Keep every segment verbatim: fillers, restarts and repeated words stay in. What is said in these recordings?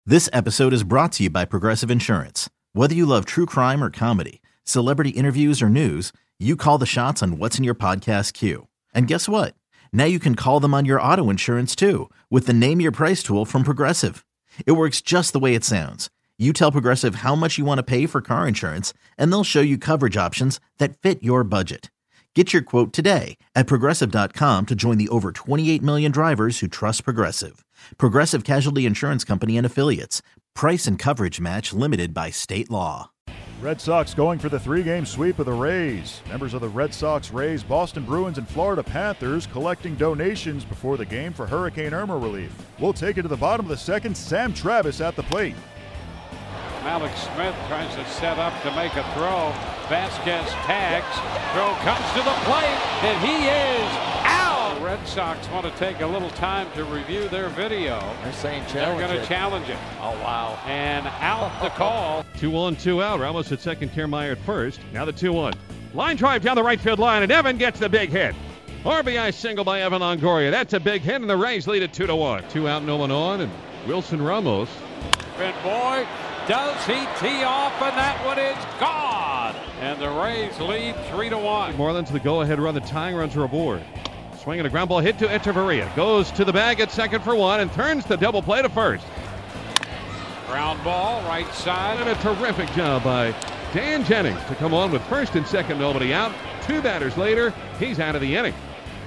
This episode is brought to you by Progressive Insurance. Whether you love true crime or comedy, celebrity interviews or news, you call the shots on what's in your podcast queue. And guess what? Now you can call them on your auto insurance too with the Name Your Price tool from Progressive. It works just the way it sounds. You tell Progressive how much you want to pay for car insurance, and they'll show you coverage options that fit your budget. Get your quote today at Progressive dot com to join the over twenty-eight million drivers who trust Progressive. Progressive Casualty Insurance Company and Affiliates. Price and coverage match limited by state law. Red Sox going for the three-game sweep of the Rays. Members of the Red Sox, Rays, Boston Bruins, and Florida Panthers collecting donations before the game for Hurricane Irma relief. We'll take it to the bottom of the second. Sam Travis at the plate. Alex Smith tries to set up to make a throw. Vasquez tags. Throw comes to the plate, and he is out. The Red Sox want to take a little time to review their video. They're saying challenge They're going to it. challenge it. Oh, wow. And out the call. Two on, two out. Ramos at second, Kiermaier at first. Now the two one. Line drive down the right field line, and Evan gets the big hit. R B I single by Evan Longoria. That's a big hit, and the Rays lead it two to one. Two out, no one on, and Wilson Ramos. And boy, does he tee off, and that one is gone. And the Rays lead three to one. Marlins the go-ahead run. The tying runs are aboard. Swinging a ground ball hit to Echeverria. Goes to the bag at second for one and turns the double play to first. Ground ball, right side. And a terrific job by Dan Jennings to come on with first and second, nobody out. Two batters later, he's out of the inning.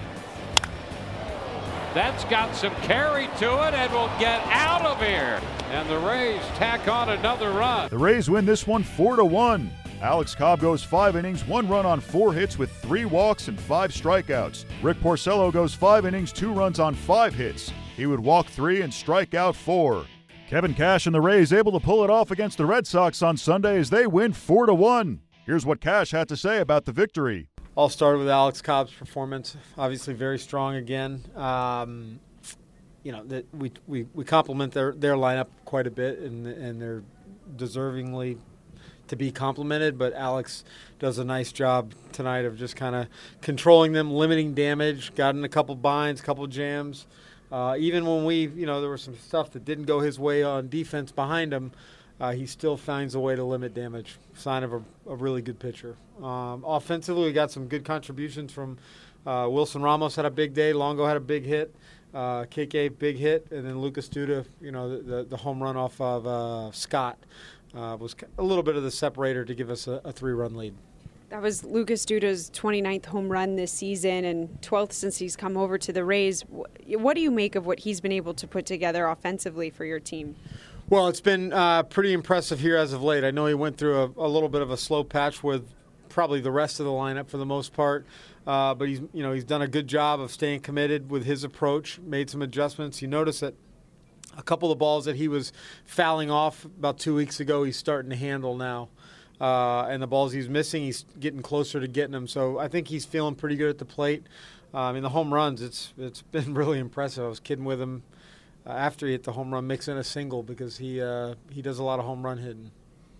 That's got some carry to it and will get out of here. And the Rays tack on another run. The Rays win this one four to one. Alex Cobb goes five innings, one run on four hits with three walks and five strikeouts. Rick Porcello goes five innings, two runs on five hits. He would walk three and strike out four. Kevin Cash and the Rays able to pull it off against the Red Sox on Sunday as they win four to one. Here's what Cash had to say about the victory. All started with Alex Cobb's performance. Obviously very strong again. Um, you know, that we, we, we compliment their, their lineup quite a bit, and and they're deservingly to be complimented, but Alex does a nice job tonight of just kind of controlling them, limiting damage, got in a couple binds, couple jams. Uh, even when we, you know, there was some stuff that didn't go his way on defense behind him, uh, he still finds a way to limit damage. Sign of a, a really good pitcher. Um, offensively, we got some good contributions from uh, Wilson Ramos had a big day, Longo had a big hit, uh, K K big hit, and then Lucas Duda, you know, the, the, the home run off of uh, Scott. Uh, was a little bit of the separator to give us a, a three-run lead. That was Lucas Duda's twenty-ninth home run this season and twelfth since he's come over to the Rays. What do you make of what he's been able to put together offensively for your team? Well, it's been uh, pretty impressive here as of late. I know he went through a, a little bit of a slow patch with probably the rest of the lineup for the most part, uh, but he's you know he's done a good job of staying committed with his approach, made some adjustments. You notice that a couple of balls that he was fouling off about two weeks ago, he's starting to handle now. Uh, and the balls he's missing, he's getting closer to getting them. So I think he's feeling pretty good at the plate. Uh, I mean, the home runs, it's it's been really impressive. I was kidding with him uh, after he hit the home run, mixing a single because he uh, he does a lot of home run hitting.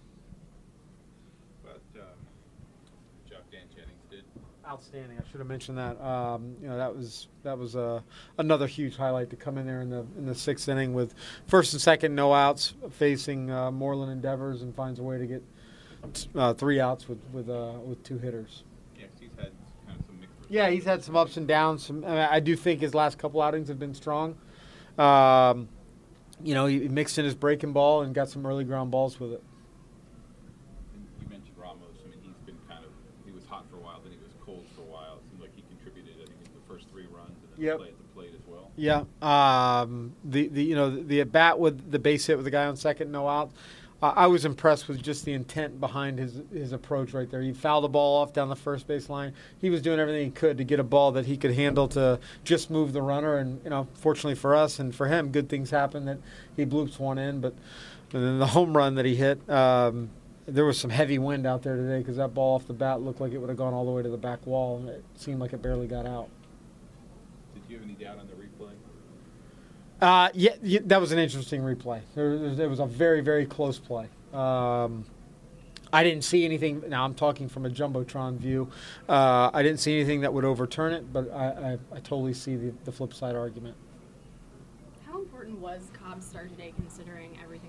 But um, the job Dan Jennings did. Outstanding. I should have mentioned that. Um, you know, that was that was uh, another huge highlight to come in there in the in the sixth inning with first and second, no outs, facing uh, Moreland Endeavors, and finds a way to get uh, three outs with with uh, with two hitters. Yeah, he's had kind of some mixed results. Yeah, he's had some ups and downs. Some, I, mean, I do think his last couple outings have been strong. Um, you know, he mixed in his breaking ball and got some early ground balls with it. And you mentioned Ramos. I mean, he's been kind of he was hot for a while, then he was cold for a while. It seemed like he contributed. I think in the first three runs and then Yep. play at the plate as well. Yeah. Um, the the you know the, the at bat with the base hit with the guy on second, no out. Uh, I was impressed with just the intent behind his his approach right there. He fouled the ball off down the first base line. He was doing everything he could to get a ball that he could handle to just move the runner. And you know, fortunately for us and for him, good things happened that he bloops one in. But and then the home run that he hit. Um, There was some heavy wind out there today because that ball off the bat looked like it would have gone all the way to the back wall, and it seemed like it barely got out. Did you have any doubt on the replay? Uh, yeah, yeah, that was an interesting replay. There, there was a very, very close play. Um, I didn't see anything. Now I'm talking from a jumbotron view. Uh, I didn't see anything that would overturn it, but I, I, I totally see the, the flip side argument. How important was Cobb's start today, considering everything that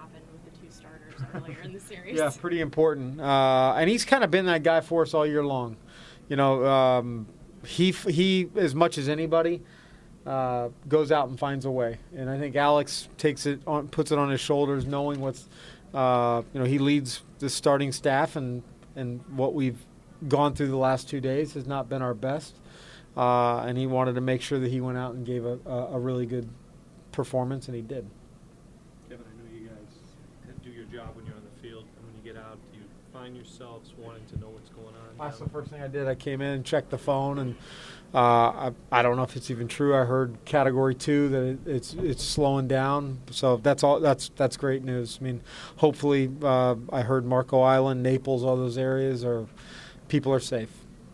happened with the two starters earlier in the series. Yeah, pretty important. Uh, and he's kind of been that guy for us all year long. You know, um, he he as much as anybody uh, goes out and finds a way. And I think Alex takes it on, puts it on his shoulders, knowing what's uh, you know he leads the starting staff, and and what we've gone through the last two days has not been our best. Uh, and he wanted to make sure that he went out and gave a, a, a really good performance, and he did. Kevin, I know you guys do your job when you're on the field, and when you get out, do you find yourselves wanting to know what's going on? That's the first thing I did. I came in and checked the phone, and uh, I, I don't know if it's even true. I heard Category Two that it, it's it's slowing down, so that's all. That's that's great news. I mean, hopefully, uh, I heard Marco Island, Naples, all those areas are people are safe.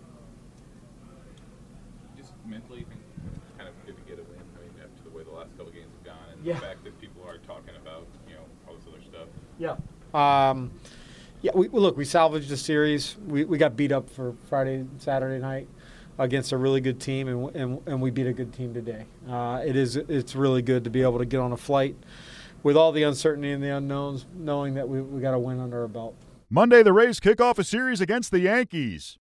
Mentally, think it's kind of good to get a win. I mean, after the way the last couple games have gone, and yeah. the fact that people are talking about, you know, all this other stuff. Yeah. Um, yeah. We look. We salvaged the series. We we got beat up for Friday, Saturday night against a really good team, and and, and we beat a good team today. Uh, it is. It's really good to be able to get on a flight with all the uncertainty and the unknowns, knowing that we we got a win under our belt. Monday, the Rays kick off a series against the Yankees.